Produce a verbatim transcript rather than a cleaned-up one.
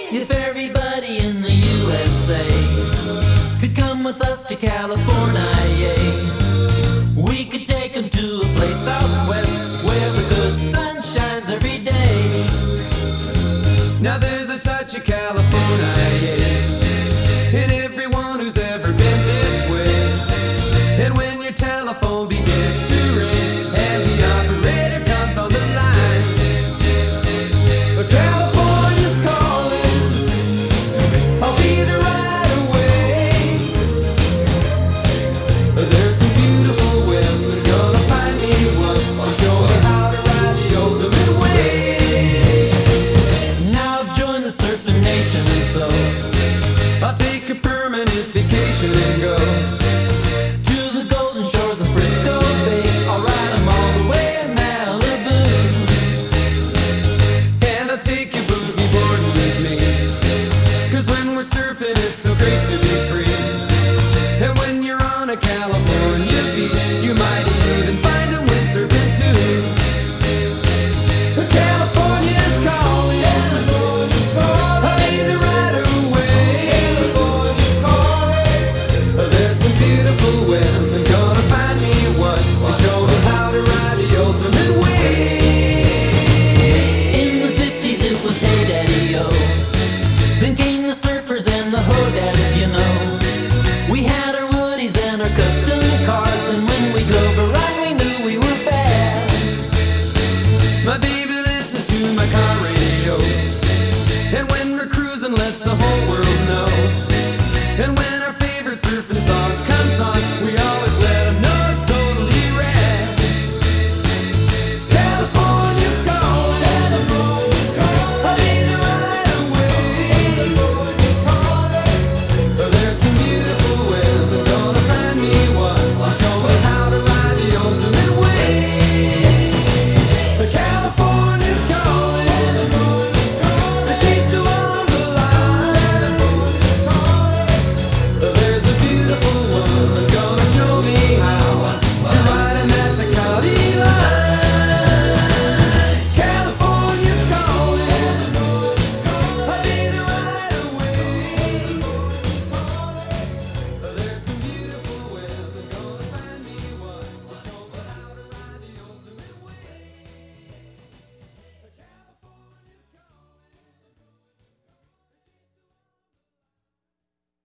If everybody in the U S A could come with us to California, we could take them to a place out west where the good sun shines every day. Now there